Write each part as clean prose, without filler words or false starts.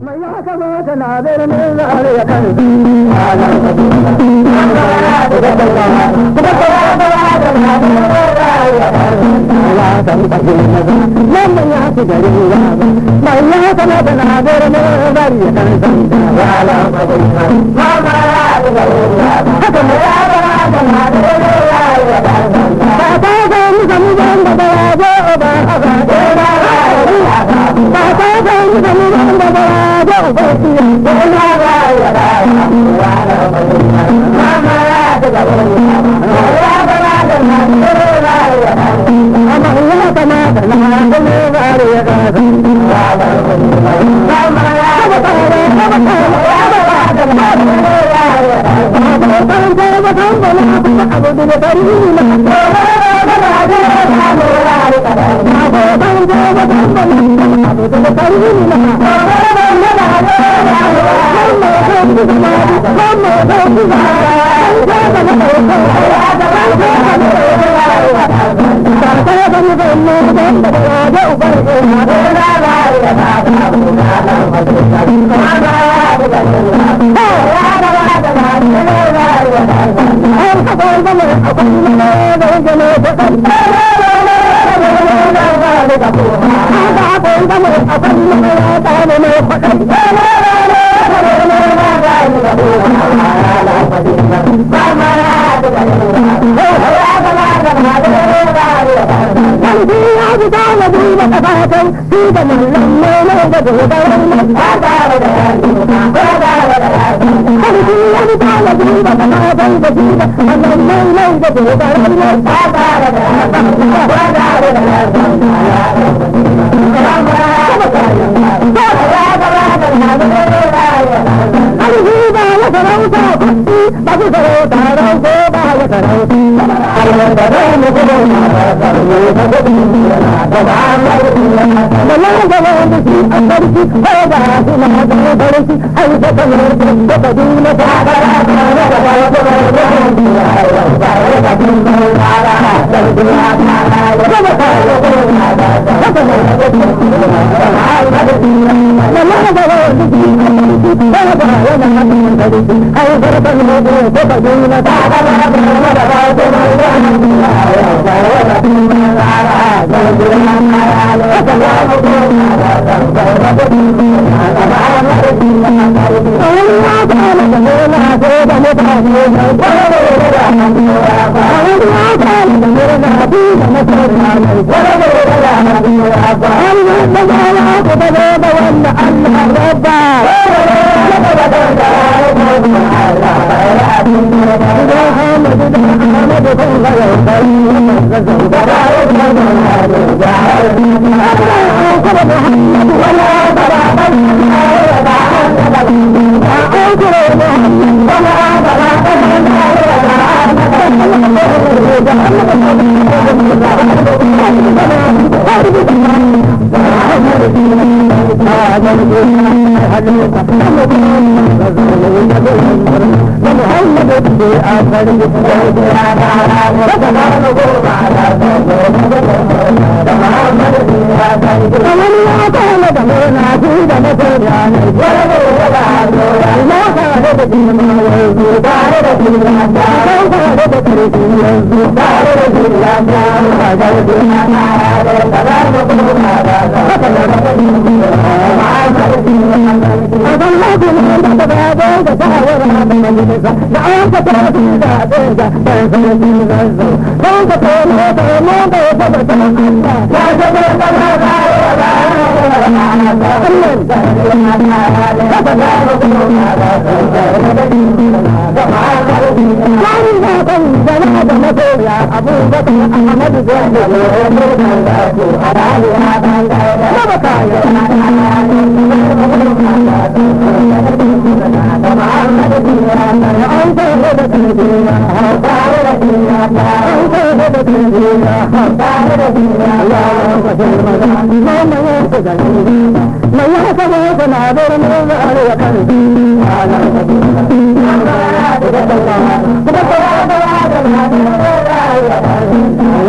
mai ya kamata na birnin zare ya kan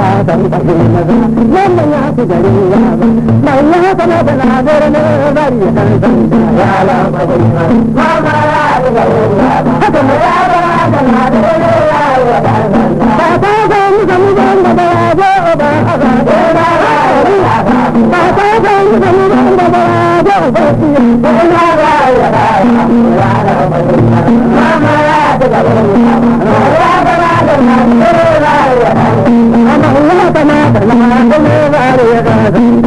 san kashe maza wannan ya fi gari ya ba mai ya kana da nazar ne bari ya kan san da ya la magana mama ya ga ya ba haka mai ya ba da nazar ne ya ya ba ba ta ga mu san ban da ya ba ba ba ba ta ga mu san ban da ba ba ba ya ba ya ba ya la magana mama ya ga ya ba da nazar ne ya ya ba